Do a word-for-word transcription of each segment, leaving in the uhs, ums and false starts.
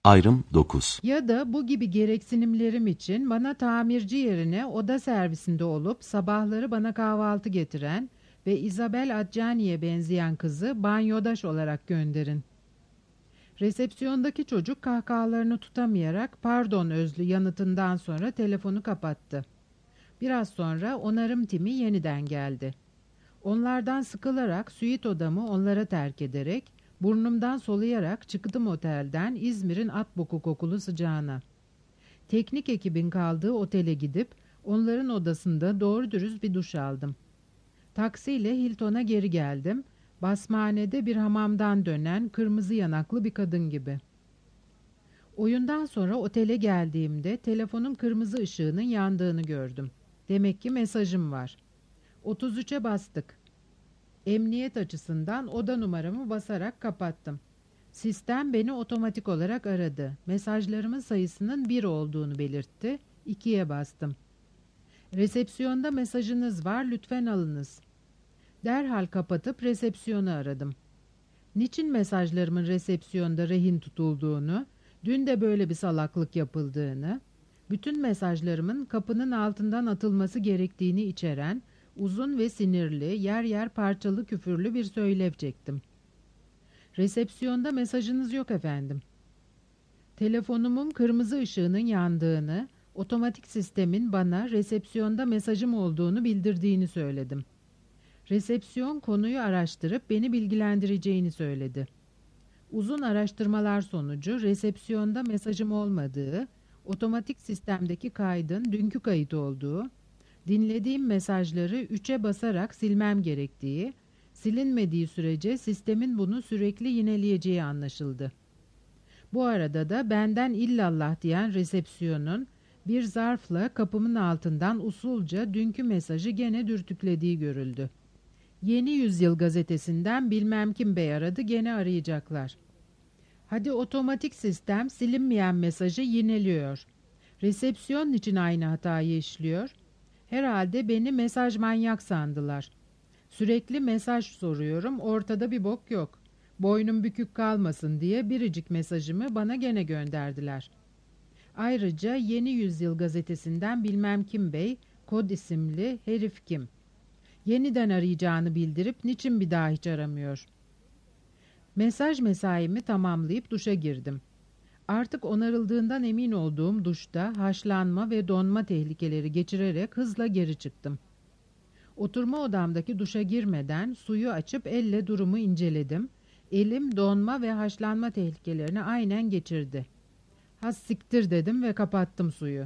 Ayrım dokuz. Ya da bu gibi gereksinimlerim için bana tamirci yerine oda servisinde olup sabahları bana kahvaltı getiren ve Isabel Adjani'ye benzeyen kızı banyodaş olarak gönderin. Resepsiyondaki çocuk kahkahalarını tutamayarak pardon Özlü yanıtından sonra telefonu kapattı. Biraz sonra onarım timi yeniden geldi. Onlardan sıkılarak suite odamı onlara terk ederek burnumdan soluyarak çıktım otelden İzmir'in at boku kokulu sıcağına. Teknik ekibin kaldığı otele gidip onların odasında doğru dürüst bir duş aldım. Taksiyle Hilton'a geri geldim. Basmane'de bir hamamdan dönen kırmızı yanaklı bir kadın gibi. Oyundan sonra otele geldiğimde telefonun kırmızı ışığının yandığını gördüm. Demek ki mesajım var. otuz üçe bastık. Emniyet açısından oda numaramı basarak kapattım. Sistem beni otomatik olarak aradı. Mesajlarımın sayısının bir olduğunu belirtti. ikiye bastım. Resepsiyonda mesajınız var, lütfen alınız. Derhal kapatıp resepsiyonu aradım. Niçin mesajlarımın resepsiyonda rehin tutulduğunu, dün de böyle bir salaklık yapıldığını, bütün mesajlarımın kapının altından atılması gerektiğini içeren, uzun ve sinirli, yer yer parçalı küfürlü bir söylev çektim. Resepsiyonda mesajınız yok efendim. Telefonumun kırmızı ışığının yandığını, otomatik sistemin bana resepsiyonda mesajım olduğunu bildirdiğini söyledim. Resepsiyon konuyu araştırıp beni bilgilendireceğini söyledi. Uzun araştırmalar sonucu resepsiyonda mesajım olmadığı, otomatik sistemdeki kaydın dünkü kayıt olduğu, dinlediğim mesajları üçe basarak silmem gerektiği, silinmediği sürece sistemin bunu sürekli yineleyeceği anlaşıldı. Bu arada da benden illallah diyen resepsiyonun bir zarfla kapımın altından usulca dünkü mesajı gene dürtüklediği görüldü. Yeni Yüzyıl gazetesinden bilmem kim bey aradı, gene arayacaklar. Hadi otomatik sistem silinmeyen mesajı yineliyor. Resepsiyon için aynı hatayı işliyor. Herhalde beni mesaj manyak sandılar. Sürekli mesaj soruyorum, ortada bir bok yok. Boynum bükük kalmasın diye biricik mesajımı bana gene gönderdiler. Ayrıca Yeni Yüzyıl gazetesinden bilmem kim bey, kod isimli herif kim? Yeniden arayacağını bildirip niçin bir daha hiç aramıyor? Mesaj mesaimi tamamlayıp duşa girdim. Artık onarıldığından emin olduğum duşta haşlanma ve donma tehlikeleri geçirerek hızla geri çıktım. Oturma odamdaki duşa girmeden suyu açıp elle durumu inceledim. Elim donma ve haşlanma tehlikelerini aynen geçirdi. Has siktir dedim ve kapattım suyu.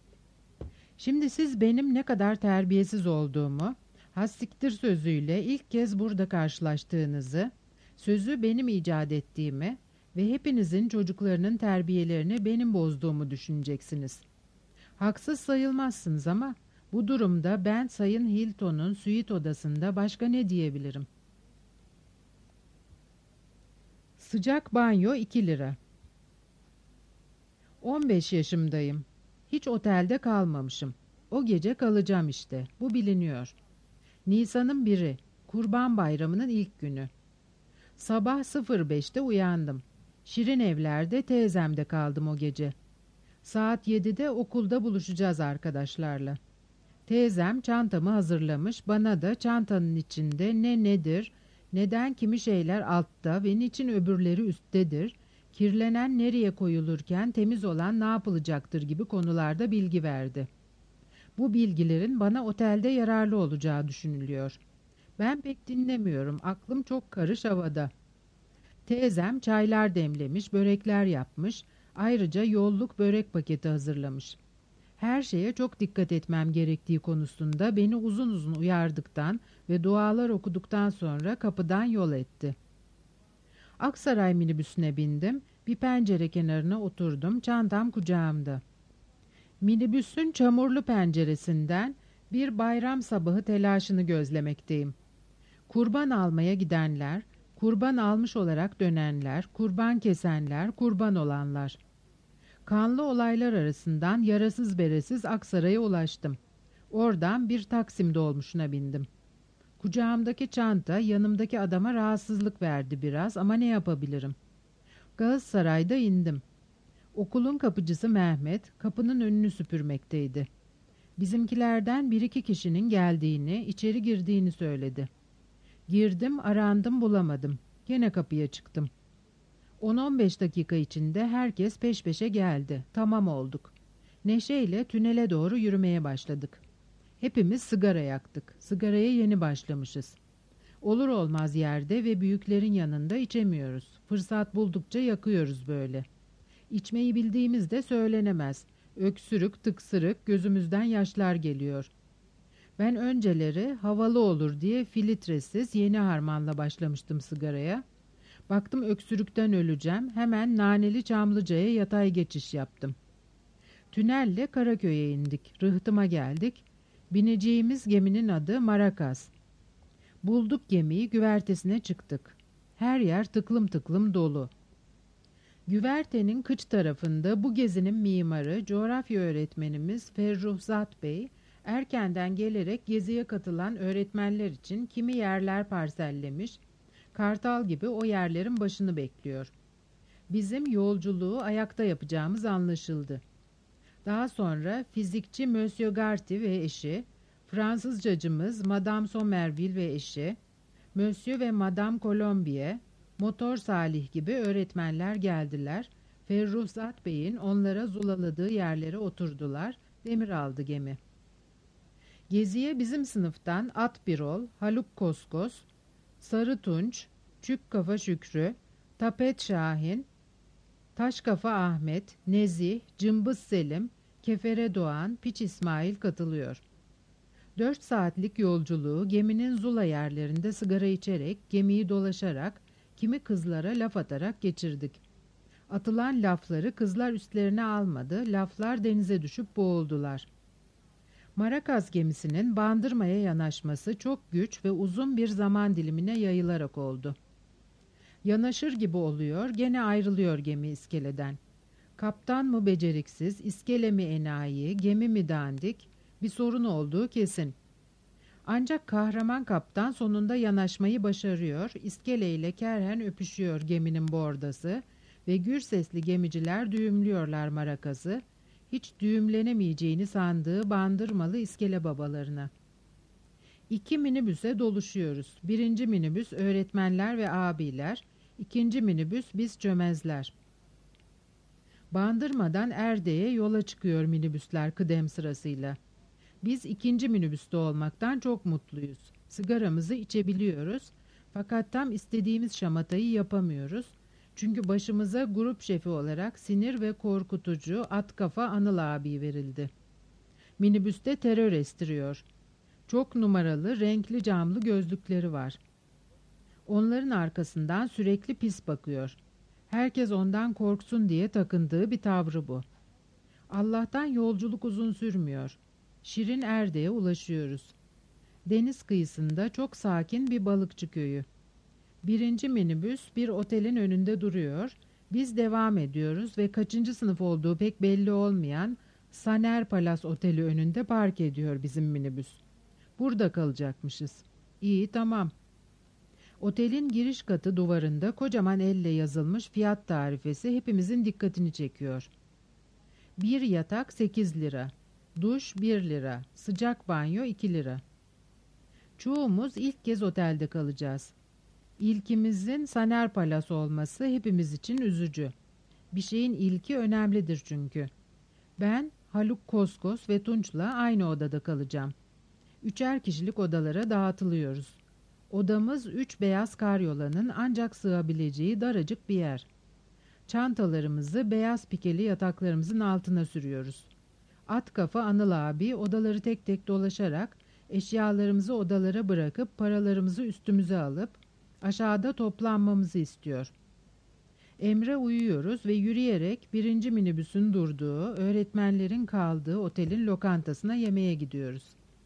Şimdi siz benim ne kadar terbiyesiz olduğumu, has siktir sözüyle ilk kez burada karşılaştığınızı, sözü benim icat ettiğimi ve hepinizin çocuklarının terbiyelerini benim bozduğumu düşüneceksiniz. Haksız sayılmazsınız ama bu durumda ben Sayın Hilton'un suite odasında başka ne diyebilirim? Sıcak banyo iki lira. on beş yaşımdayım. Hiç otelde kalmamışım. O gece kalacağım işte. Bu biliniyor. Nisan'ın biri. Kurban Bayramı'nın ilk günü. Sabah sıfır beşte uyandım. Şirin evlerde teyzemde kaldım o gece. Saat yedide okulda buluşacağız arkadaşlarla. Teyzem çantamı hazırlamış, bana da çantanın içinde ne nedir, neden kimi şeyler altta ve niçin öbürleri üsttedir, kirlenen nereye koyulurken temiz olan ne yapılacaktır gibi konularda bilgi verdi. Bu bilgilerin bana otelde yararlı olacağı düşünülüyor. Ben pek dinlemiyorum, aklım çok karış havada. Teyzem çaylar demlemiş, börekler yapmış, ayrıca yolluk börek paketi hazırlamış. Her şeye çok dikkat etmem gerektiği konusunda beni uzun uzun uyardıktan ve dualar okuduktan sonra kapıdan yol etti. Aksaray minibüsüne bindim, bir pencere kenarına oturdum, çantam kucağımda. Minibüsün çamurlu penceresinden bir bayram sabahı telaşını gözlemekteyim. Kurban almaya gidenler, kurban almış olarak dönenler, kurban kesenler, kurban olanlar. Kanlı olaylar arasından yarasız beresiz Aksaray'a ulaştım. Oradan bir Taksim dolmuşuna bindim. Kucağımdaki çanta yanımdaki adama rahatsızlık verdi biraz ama ne yapabilirim? Galatasaray'da indim. Okulun kapıcısı Mehmet kapının önünü süpürmekteydi. Bizimkilerden bir iki kişinin geldiğini, içeri girdiğini söyledi. Girdim, arandım, bulamadım. Gene kapıya çıktım. on on beş dakika içinde herkes peş peşe geldi. Tamam olduk. Neşeyle tünele doğru yürümeye başladık. Hepimiz sigara yaktık. Sigaraya yeni başlamışız. Olur olmaz yerde ve büyüklerin yanında içemiyoruz. Fırsat buldukça yakıyoruz böyle. İçmeyi bildiğimiz de söylenemez. Öksürük, tıksırık, gözümüzden yaşlar geliyor. Ben önceleri havalı olur diye filtresiz yeni harmanla başlamıştım sigaraya. Baktım öksürükten öleceğim. Hemen Naneli Çamlıca'ya yatay geçiş yaptım. Tünelle Karaköy'e indik. Rıhtıma geldik. Bineceğimiz geminin adı Maracas. Bulduk gemiyi, güvertesine çıktık. Her yer tıklım tıklım dolu. Güvertenin kıç tarafında bu gezinin mimarı, coğrafya öğretmenimiz Ferruhzat Bey, erkenden gelerek geziye katılan öğretmenler için kimi yerler parsellemiş, kartal gibi o yerlerin başını bekliyor. Bizim yolculuğu ayakta yapacağımız anlaşıldı. Daha sonra fizikçi Monsieur Garty ve eşi, Fransızcacımız Madame Somerville ve eşi, Monsieur ve Madame Colombier, Motor Salih gibi öğretmenler geldiler. Ferruhzat Bey'in onlara zulaladığı yerlere oturdular. Demir aldı gemi. Geziye bizim sınıftan At Birol, Haluk Koskos, Sarı Tunç, Çük Kafa Şükrü, Tapet Şahin, Taş Kafa Ahmet, Nezih, Cımbız Selim, Kefere Doğan, Piç İsmail katılıyor. Dört saatlik yolculuğu geminin zula yerlerinde sigara içerek, gemiyi dolaşarak, kimi kızlara laf atarak geçirdik. Atılan lafları kızlar üstlerine almadı, laflar denize düşüp boğuldular. Maracas gemisinin Bandırma'ya yanaşması çok güç ve uzun bir zaman dilimine yayılarak oldu. Yanaşır gibi oluyor, gene ayrılıyor gemi iskeleden. Kaptan mı beceriksiz, iskele mi enayi, gemi mi dandik, bir sorun olduğu kesin. Ancak kahraman kaptan sonunda yanaşmayı başarıyor, iskeleyle kerhen öpüşüyor geminin bordası ve gür sesli gemiciler düğümlüyorlar Maracas'ı, hiç düğümlenemeyeceğini sandığı Bandırmalı iskele babalarına. İki minibüse doluşuyoruz. Birinci minibüs öğretmenler ve abiler, ikinci minibüs biz çömezler. Bandırmadan Erde'ye yola çıkıyor minibüsler kıdem sırasıyla. Biz ikinci minibüste olmaktan çok mutluyuz. Sigaramızı içebiliyoruz fakat tam istediğimiz şamatayı yapamıyoruz. Çünkü başımıza grup şefi olarak sinir ve korkutucu at kafa Anıl abi verildi. Minibüste terör estiriyor. Çok numaralı renkli camlı gözlükleri var. Onların arkasından sürekli pis bakıyor. Herkes ondan korksun diye takındığı bir tavrı bu. Allah'tan yolculuk uzun sürmüyor. Şirin Erde'ye ulaşıyoruz. Deniz kıyısında çok sakin bir balıkçı köyü. Birinci minibüs bir otelin önünde duruyor. Biz devam ediyoruz ve kaçıncı sınıf olduğu pek belli olmayan Saner Palas Oteli önünde park ediyor bizim minibüs. Burada kalacakmışız. İyi, tamam. Otelin giriş katı duvarında kocaman elle yazılmış fiyat tarifesi hepimizin dikkatini çekiyor. Bir yatak sekiz lira, duş bir lira, sıcak banyo iki lira. Çoğumuz ilk kez otelde kalacağız. İlkimizin Saner Palas olması hepimiz için üzücü. Bir şeyin ilki önemlidir çünkü. Ben Haluk Koskos ve Tunç'la aynı odada kalacağım. Üçer kişilik odalara dağıtılıyoruz. Odamız üç beyaz karyolanın ancak sığabileceği daracık bir yer. Çantalarımızı beyaz pikeli yataklarımızın altına sürüyoruz. At kafa Anıl abi odaları tek tek dolaşarak eşyalarımızı odalara bırakıp paralarımızı üstümüze alıp aşağıda toplanmamızı istiyor. Emre uyuyoruz ve yürüyerek birinci minibüsün durduğu, öğretmenlerin kaldığı otelin lokantasına yemeğe gidiyoruz.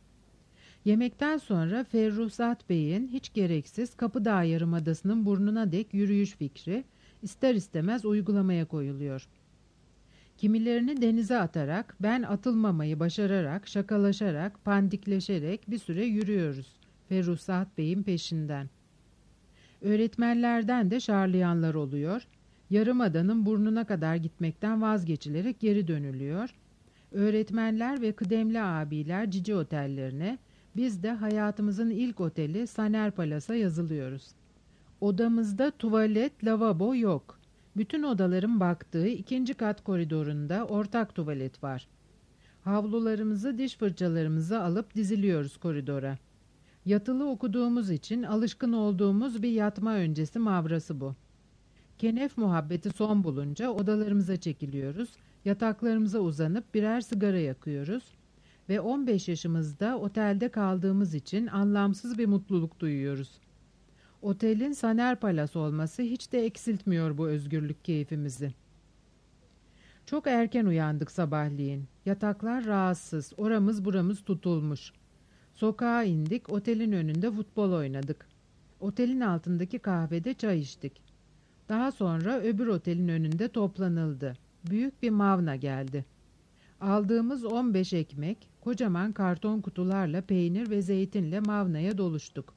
Yemekten sonra Ferruhzat Bey'in hiç gereksiz Kapıdağ Yarımadası'nın burnuna dek yürüyüş fikri ister istemez uygulamaya koyuluyor. Kimilerini denize atarak, ben atılmamayı başararak, şakalaşarak, pandikleşerek bir süre yürüyoruz Ferruhzat Bey'in peşinden. Öğretmenlerden de şarlayanlar oluyor. Yarımadanın burnuna kadar gitmekten vazgeçilerek geri dönülüyor. Öğretmenler ve kıdemli abiler cici otellerine, biz de hayatımızın ilk oteli Saner Palas'a yazılıyoruz. Odamızda tuvalet, lavabo yok. Bütün odaların baktığı ikinci kat koridorunda ortak tuvalet var. Havlularımızı, diş fırçalarımızı alıp diziliyoruz koridora. Yatılı okuduğumuz için alışkın olduğumuz bir yatma öncesi mavrası bu. Kenef muhabbeti son bulunca odalarımıza çekiliyoruz, yataklarımıza uzanıp birer sigara yakıyoruz ve on beş yaşımızda otelde kaldığımız için anlamsız bir mutluluk duyuyoruz. Otelin Saner Palas olması hiç de eksiltmiyor bu özgürlük keyfimizi. Çok erken uyandık sabahleyin. Yataklar rahatsız, oramız buramız tutulmuş. Sokağa indik, otelin önünde futbol oynadık. Otelin altındaki kahvede çay içtik. Daha sonra öbür otelin önünde toplanıldı. Büyük bir mavna geldi. Aldığımız on beş ekmek, kocaman karton kutularla peynir ve zeytinle mavnaya doluştuk.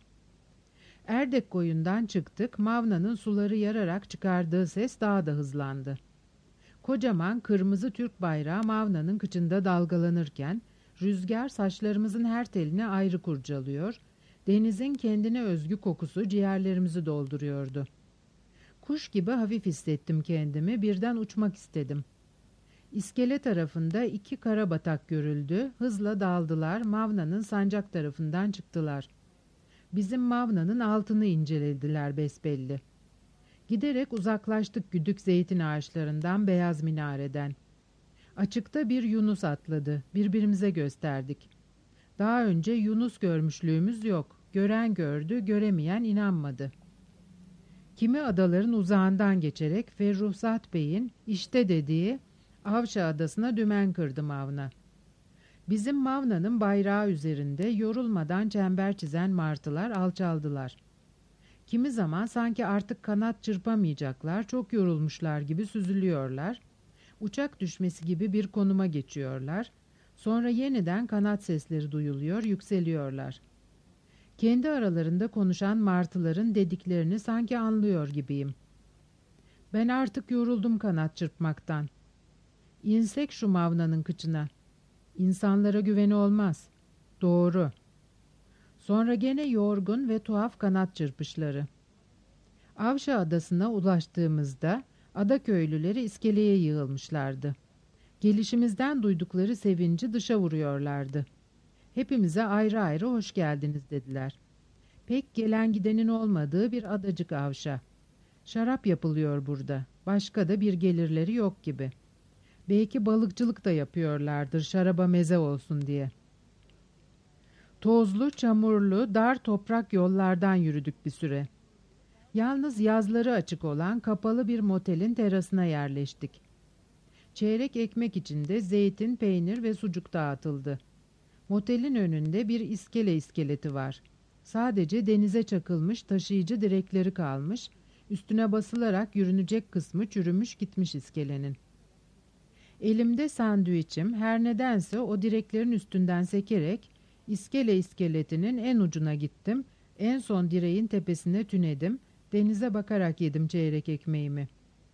Erdek koyundan çıktık, mavnanın suları yararak çıkardığı ses daha da hızlandı. Kocaman kırmızı Türk bayrağı mavnanın kıçında dalgalanırken, rüzgar saçlarımızın her telini ayrı kurcalıyor, denizin kendine özgü kokusu ciğerlerimizi dolduruyordu. Kuş gibi hafif hissettim kendimi, birden uçmak istedim. İskele tarafında iki karabatak görüldü, hızla daldılar, mavnanın sancak tarafından çıktılar. Bizim mavnanın altını incelediler besbelli. Giderek uzaklaştık güdük zeytin ağaçlarından, beyaz minareden. Açıkta bir yunus atladı, birbirimize gösterdik. Daha önce yunus görmüşlüğümüz yok, gören gördü, göremeyen inanmadı. Kimi adaların uzağından geçerek Ferruhsat Bey'in işte dediği Avşa Adası'na dümen kırdı mavna. Bizim mavnanın bayrağı üzerinde yorulmadan çember çizen martılar alçaldılar. Kimi zaman sanki artık kanat çırpamayacaklar, çok yorulmuşlar gibi süzülüyorlar. Uçak düşmesi gibi bir konuma geçiyorlar. Sonra yeniden kanat sesleri duyuluyor, yükseliyorlar. Kendi aralarında konuşan martıların dediklerini sanki anlıyor gibiyim. Ben artık yoruldum kanat çırpmaktan. İnsek şu mavnanın kıçına. İnsanlara güveni olmaz. Doğru. Sonra gene yorgun ve tuhaf kanat çırpışları. Avşa Adası'na ulaştığımızda ada köylüleri iskeleye yığılmışlardı. Gelişimizden duydukları sevinci dışa vuruyorlardı. Hepimize ayrı ayrı hoş geldiniz dediler. Pek gelen gidenin olmadığı bir adacık Avşa. Şarap yapılıyor burada. Başka da bir gelirleri yok gibi. Belki balıkçılık da yapıyorlardır şaraba meze olsun diye. Tozlu, çamurlu, dar toprak yollardan yürüdük bir süre. Yalnız yazları açık olan kapalı bir motelin terasına yerleştik. Çeyrek ekmek içinde zeytin, peynir ve sucuk dağıtıldı. Motelin önünde bir iskele iskeleti var. Sadece denize çakılmış taşıyıcı direkleri kalmış, üstüne basılarak yürünecek kısmı çürümüş gitmiş iskelenin. Elimde sandviçim, her nedense o direklerin üstünden sekerek iskele iskeletinin en ucuna gittim, en son direğin tepesine tünedim, denize bakarak yedim çeyrek ekmeğimi.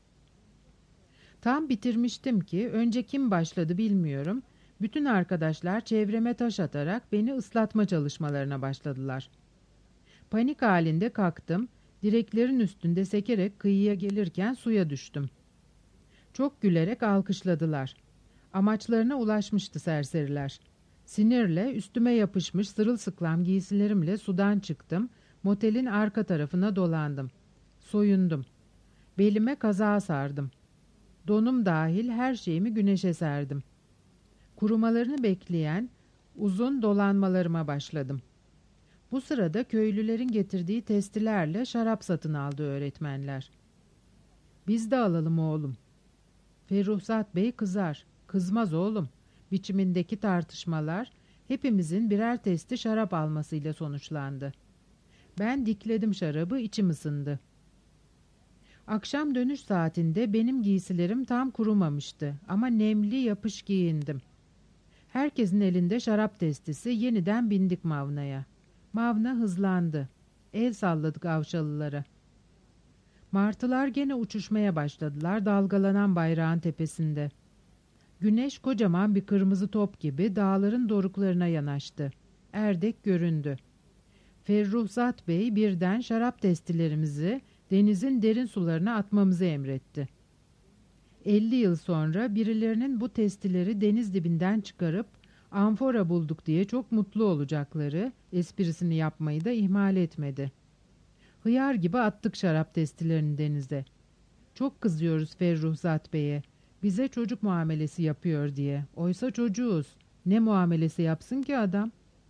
Tam bitirmiştim ki önce kim başladı bilmiyorum, bütün arkadaşlar çevreme taş atarak beni ıslatma çalışmalarına başladılar. Panik halinde kalktım, direklerin üstünde sekerek kıyıya gelirken suya düştüm. Çok gülerek alkışladılar. Amaçlarına ulaşmıştı serseriler. Sinirle üstüme yapışmış sırılsıklam giysilerimle sudan çıktım, motelin arka tarafına dolandım. Soyundum. Belime kazağı sardım. Donum dahil her şeyimi güneşe serdim. Kurumalarını bekleyen uzun dolanmalarıma başladım. Bu sırada köylülerin getirdiği testilerle şarap satın aldı öğretmenler. Biz de alalım oğlum. Ferruhsat Bey kızar. Kızmaz oğlum. Biçimindeki tartışmalar hepimizin birer testi şarap almasıyla sonuçlandı. Ben dikledim şarabı, içim ısındı. Akşam dönüş saatinde benim giysilerim tam kurumamıştı ama nemli yapış giyindim. Herkesin elinde şarap testisi, yeniden bindik Mavna'ya. Mavna hızlandı. El salladık Avşalılara. Martılar gene uçuşmaya başladılar dalgalanan bayrağın tepesinde. Güneş kocaman bir kırmızı top gibi dağların doruklarına yanaştı. Erdek göründü. Ferruhzat Bey birden şarap testilerimizi denizin derin sularına atmamızı emretti. Elli yıl sonra birilerinin bu testileri deniz dibinden çıkarıp amfora bulduk diye çok mutlu olacakları esprisini yapmayı da ihmal etmedi. Hıyar gibi attık şarap testilerini denize. Çok kızıyoruz Ferruhzat Bey'e. Bize çocuk muamelesi yapıyor diye. Oysa çocuğuz. Ne muamelesi yapsın ki adam?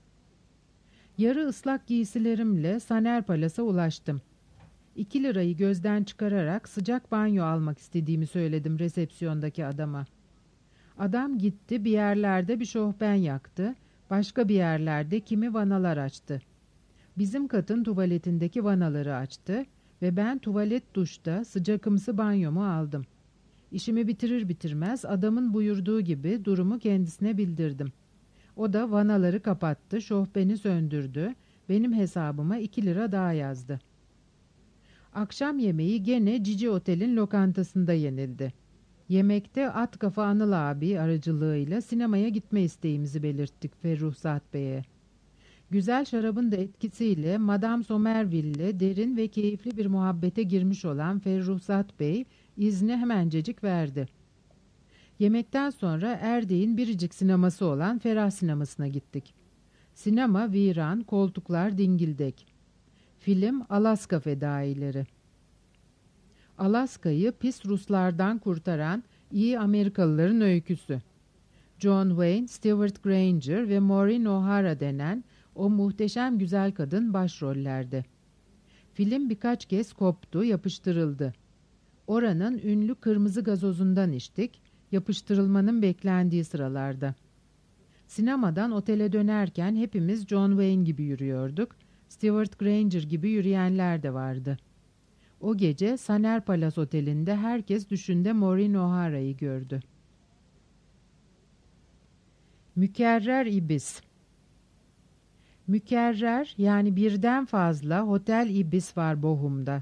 Yarı ıslak giysilerimle Saner Palas'a ulaştım. İki lirayı gözden çıkararak sıcak banyo almak istediğimi söyledim resepsiyondaki adama. Adam gitti bir yerlerde bir şofben yaktı, başka bir yerlerde kimi vanalar açtı. Bizim katın tuvaletindeki vanaları açtı ve ben tuvalet duşta sıcakımsı banyomu aldım. İşimi bitirir bitirmez adamın buyurduğu gibi durumu kendisine bildirdim. O da vanaları kapattı, şofbeni söndürdü, benim hesabıma iki lira daha yazdı. Akşam yemeği gene Cici Otel'in lokantasında yenildi. Yemekte at kafa Anıl abi aracılığıyla sinemaya gitme isteğimizi belirttik Ferruhzat Bey'e. Güzel şarabın da etkisiyle Madame Somerville'le derin ve keyifli bir muhabbete girmiş olan Ferruhzat Bey izni hemencecik verdi. Yemekten sonra Erdek'in biricik sineması olan Ferah Sineması'na gittik. Sinema viran, koltuklar dingildek. Film Alaska Fedaileri. Alaska'yı pis Ruslardan kurtaran iyi Amerikalıların öyküsü. John Wayne, Stewart Granger ve Maureen O'Hara denen o muhteşem güzel kadın başrollerde. Film birkaç kez koptu, yapıştırıldı. Oranın ünlü kırmızı gazozundan içtik, yapıştırılmanın beklendiği sıralarda. Sinemadan otele dönerken hepimiz John Wayne gibi yürüyorduk, Stewart Granger gibi yürüyenler de vardı. O gece Saner Palace Oteli'nde herkes düşünde Maureen O'Hara'yı gördü. Mükerrer ibis. Mükerrer yani birden fazla Hotel İbis var Bochum'da.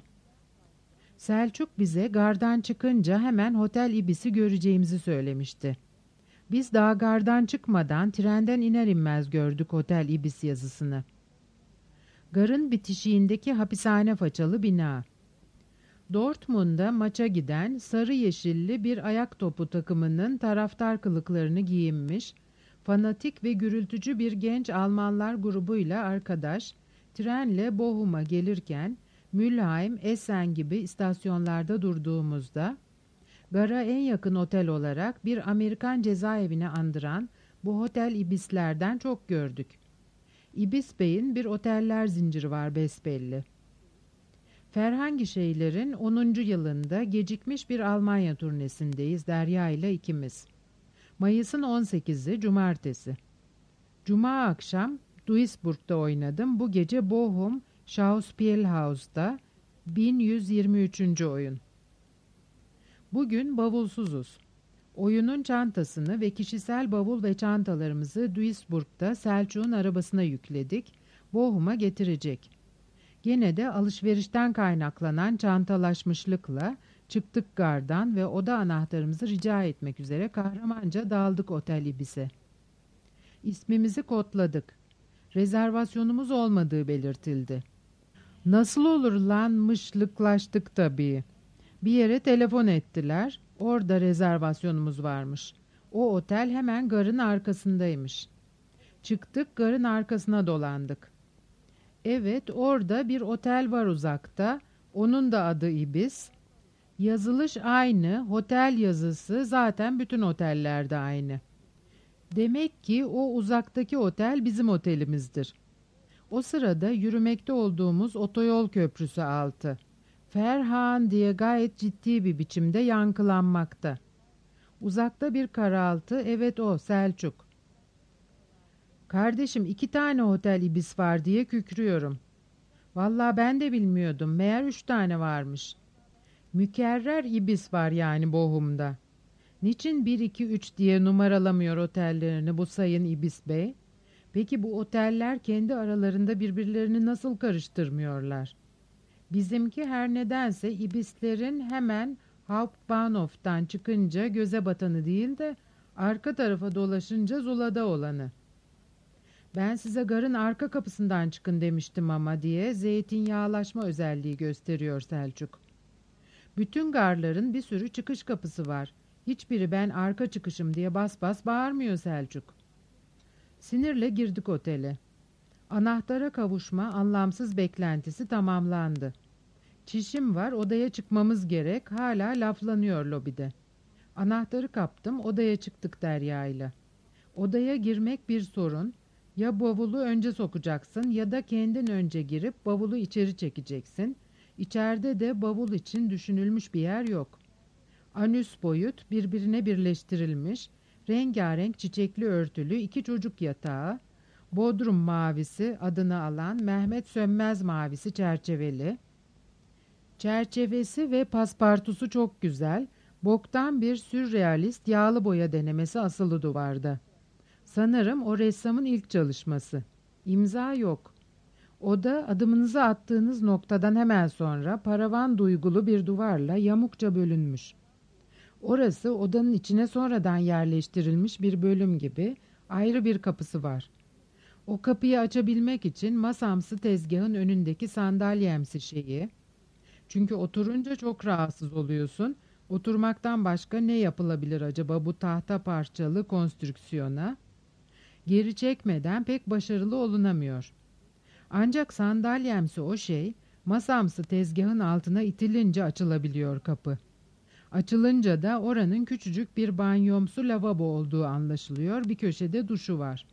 Selçuk bize gardan çıkınca hemen Hotel İbis'i göreceğimizi söylemişti. Biz daha gardan çıkmadan trenden iner inmez gördük Hotel İbis yazısını. Garın bitişiğindeki hapishane façalı bina. Dortmund'a maça giden sarı yeşilli bir ayak topu takımının taraftar kılıklarını giyinmiş, fanatik ve gürültücü bir genç Almanlar grubuyla arkadaş, trenle Bochum'a gelirken Mülheim, Essen gibi istasyonlarda durduğumuzda, gara en yakın otel olarak bir Amerikan cezaevini andıran bu Hotel İbis'lerden çok gördük. İbis Bey'in bir oteller zinciri var besbelli. Ferhangi Şeyler'in onuncu yılında gecikmiş bir Almanya turnesindeyiz Derya ile ikimiz. Mayıs'ın on sekizi Cumartesi. Cuma akşam Duisburg'da oynadım. Bu gece Bochum Schauspielhaus'ta bin yüz yirmi üçüncü oyun. Bugün bavulsuzuz. Oyunun çantasını ve kişisel bavul ve çantalarımızı Duisburg'da Selçuk'un arabasına yükledik. Bochum'a getirecek. Gene de alışverişten kaynaklanan çantalaşmışlıkla çıktık gardan ve oda anahtarımızı rica etmek üzere kahramanca daldık Otel İbis'e. İsmimizi kodladık. Rezervasyonumuz olmadığı belirtildi. Nasıl olur lan mışlıklaştık tabii. Bir yere telefon ettiler. Orada rezervasyonumuz varmış. O otel hemen garın arkasındaymış. Çıktık garın arkasına dolandık. Evet orada bir otel var uzakta. Onun da adı İbis. Yazılış aynı. Hotel yazısı zaten bütün otellerde aynı. Demek ki o uzaktaki otel bizim otelimizdir. O sırada yürümekte olduğumuz otoyol köprüsü altı. Ferhan diye gayet ciddi bir biçimde yankılanmakta. Uzakta bir karaltı, evet o Selçuk. Kardeşim iki tane Hotel İbis var diye kükrüyorum. Vallahi ben de bilmiyordum, meğer üç tane varmış. Mükerrer İbis var yani Bochum'da. Niçin bir iki üç diye numaralamıyor otellerini bu Sayın İbis Bey? Peki bu oteller kendi aralarında birbirlerini nasıl karıştırmıyorlar? Bizimki her nedense ibislerin hemen Hauptbahnhof'tan çıkınca göze batanı değil de arka tarafa dolaşınca Zula'da olanı. Ben size garın arka kapısından çıkın demiştim ama diye zeytinyağlaşma özelliği gösteriyor Selçuk. Bütün garların bir sürü çıkış kapısı var. Hiçbiri ben arka çıkışım diye bas bas bağırmıyor Selçuk. Sinirle girdik otele. Anahtara kavuşma anlamsız beklentisi tamamlandı. Çişim var, odaya çıkmamız gerek, hala laflanıyor lobide. Anahtarı kaptım, odaya çıktık Derya'yla. Odaya girmek bir sorun. Ya bavulu önce sokacaksın ya da kendin önce girip bavulu içeri çekeceksin. İçeride de bavul için düşünülmüş bir yer yok. Anüs boyut birbirine birleştirilmiş, rengarenk çiçekli örtülü iki çocuk yatağı, Bodrum mavisi adını alan Mehmet Sönmez mavisi çerçeveli. Çerçevesi ve paspartusu çok güzel, boktan bir sürrealist yağlı boya denemesi asılı duvarda. Sanırım o ressamın ilk çalışması. İmza yok. Oda adımınızı attığınız noktadan hemen sonra paravan duygulu bir duvarla yamukça bölünmüş. Orası odanın içine sonradan yerleştirilmiş bir bölüm gibi ayrı bir kapısı var. O kapıyı açabilmek için masamsı tezgahın önündeki sandalyemsi şeyi, çünkü oturunca çok rahatsız oluyorsun, oturmaktan başka ne yapılabilir acaba bu tahta parçalı konstrüksiyona? Geri çekmeden pek başarılı olunamıyor. Ancak sandalyemsi o şey, masamsı tezgahın altına itilince açılabiliyor kapı. Açılınca da oranın küçücük bir banyomsu lavabo olduğu anlaşılıyor, bir köşede duşu var.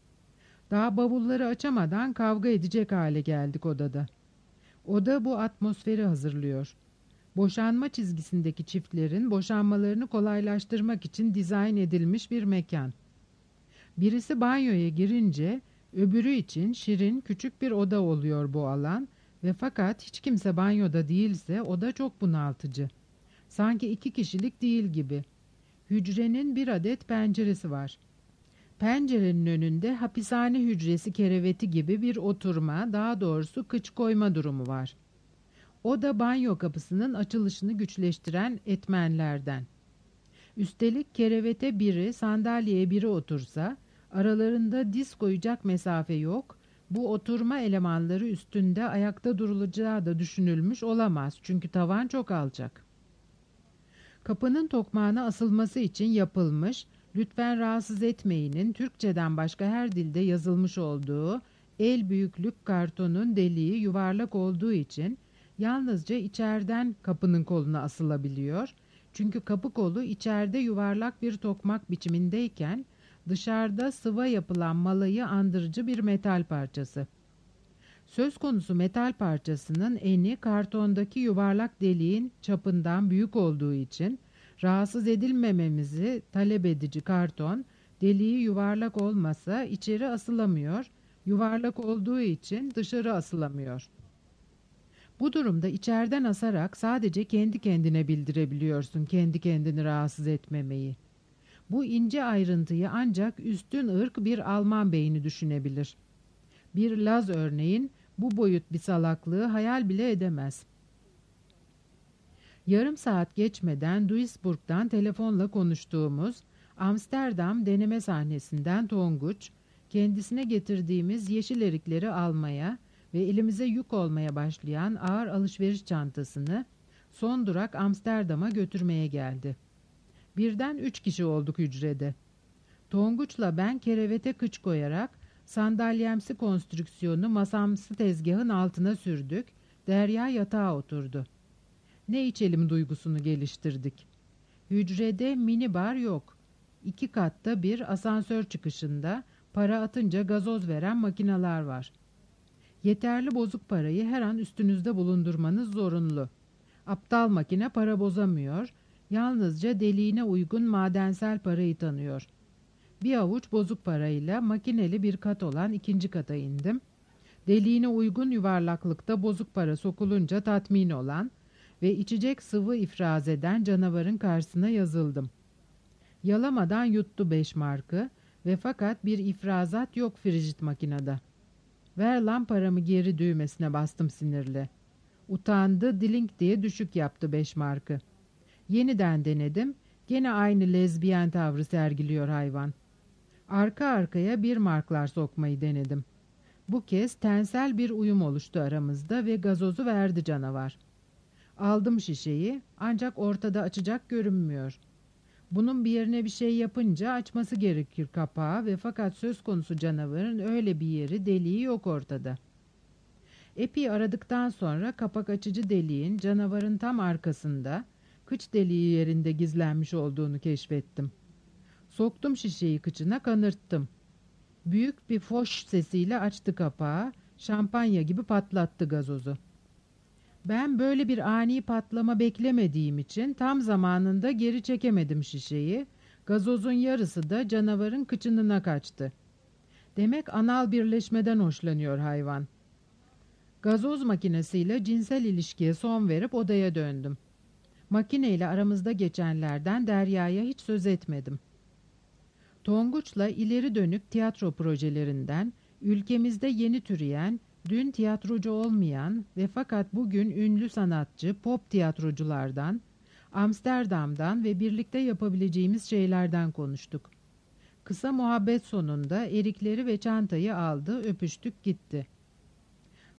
Daha bavulları açamadan kavga edecek hale geldik odada. Oda bu atmosferi hazırlıyor. Boşanma çizgisindeki çiftlerin boşanmalarını kolaylaştırmak için dizayn edilmiş bir mekan. Birisi banyoya girince öbürü için şirin küçük bir oda oluyor bu alan ve fakat hiç kimse banyoda değilse oda çok bunaltıcı. Sanki iki kişilik değil gibi. Hücrenin bir adet penceresi var. Pencerenin önünde hapishane hücresi kereveti gibi bir oturma, daha doğrusu kıç koyma durumu var. O da banyo kapısının açılışını güçleştiren etmenlerden. Üstelik kerevete biri, sandalyeye biri otursa, aralarında diz koyacak mesafe yok, bu oturma elemanları üstünde ayakta durulacağı da düşünülmüş olamaz çünkü tavan çok alçak. Kapının tokmağına asılması için yapılmış, lütfen rahatsız etmeyinin Türkçeden başka her dilde yazılmış olduğu el büyüklük kartonun deliği yuvarlak olduğu için yalnızca içeriden kapının koluna asılabiliyor. Çünkü kapı kolu içeride yuvarlak bir tokmak biçimindeyken dışarıda sıva yapılan malayı andırıcı bir metal parçası. Söz konusu metal parçasının eni kartondaki yuvarlak deliğin çapından büyük olduğu için rahatsız edilmememizi talep edici karton, deliği yuvarlak olmasa içeri asılamıyor, yuvarlak olduğu için dışarı asılamıyor. Bu durumda içeriden asarak sadece kendi kendine bildirebiliyorsun kendi kendini rahatsız etmemeyi. Bu ince ayrıntıyı ancak üstün ırk bir Alman beyni düşünebilir. Bir Laz örneğin bu boyut bir salaklığı hayal bile edemez. Yarım saat geçmeden Duisburg'dan telefonla konuştuğumuz Amsterdam deneme sahnesinden Tonguç, kendisine getirdiğimiz yeşil erikleri almaya ve elimize yük olmaya başlayan ağır alışveriş çantasını son durak Amsterdam'a götürmeye geldi. Birden üç kişi olduk hücrede. Tonguç'la ben kerevete kıç koyarak sandalyemsi konstrüksiyonu masamsı tezgahın altına sürdük, Derya yatağa oturdu. Ne içelim duygusunu geliştirdik. Hücrede mini bar yok. İki katta bir asansör çıkışında para atınca gazoz veren makineler var. Yeterli bozuk parayı her an üstünüzde bulundurmanız zorunlu. Aptal makine para bozamıyor, yalnızca deliğine uygun madensel parayı tanıyor. Bir avuç bozuk parayla makineli bir kat olan ikinci kata indim. Deliğine uygun yuvarlaklıkta bozuk para sokulunca tatmin olan ve içecek sıvı ifraz eden canavarın karşısına yazıldım. Yalamadan yuttu beş markı ve fakat bir ifrazat yok frijit makinede. Ver lan paramı geri düğmesine bastım sinirli. Utandı, dilink diye düşük yaptı beş markı. Yeniden denedim. Gene aynı lezbiyen tavrı sergiliyor hayvan. Arka arkaya bir marklar sokmayı denedim. Bu kez tensel bir uyum oluştu aramızda ve gazozu verdi canavar. Aldım şişeyi ancak ortada açacak görünmüyor. Bunun bir yerine bir şey yapınca açması gerekir kapağı ve fakat söz konusu canavarın öyle bir yeri, deliği yok ortada. Epey aradıktan sonra kapak açıcı deliğin canavarın tam arkasında, kıç deliği yerinde gizlenmiş olduğunu keşfettim. Soktum şişeyi kıçına, kanırttım. Büyük bir foş sesiyle açtı kapağı, şampanya gibi patlattı gazozu. Ben böyle bir ani patlama beklemediğim için tam zamanında geri çekemedim şişeyi. Gazozun yarısı da canavarın kıçınına kaçtı. Demek anal birleşmeden hoşlanıyor hayvan. Gazoz makinesiyle cinsel ilişkiye son verip odaya döndüm. Makineyle aramızda geçenlerden Derya'ya hiç söz etmedim. Tonguç'la ileri dönük tiyatro projelerinden, ülkemizde yeni türeyen, dün tiyatrocu olmayan ve fakat bugün ünlü sanatçı pop tiyatroculardan, Amsterdam'dan ve birlikte yapabileceğimiz şeylerden konuştuk. Kısa muhabbet sonunda erikleri ve çantayı aldı, öpüştük gitti.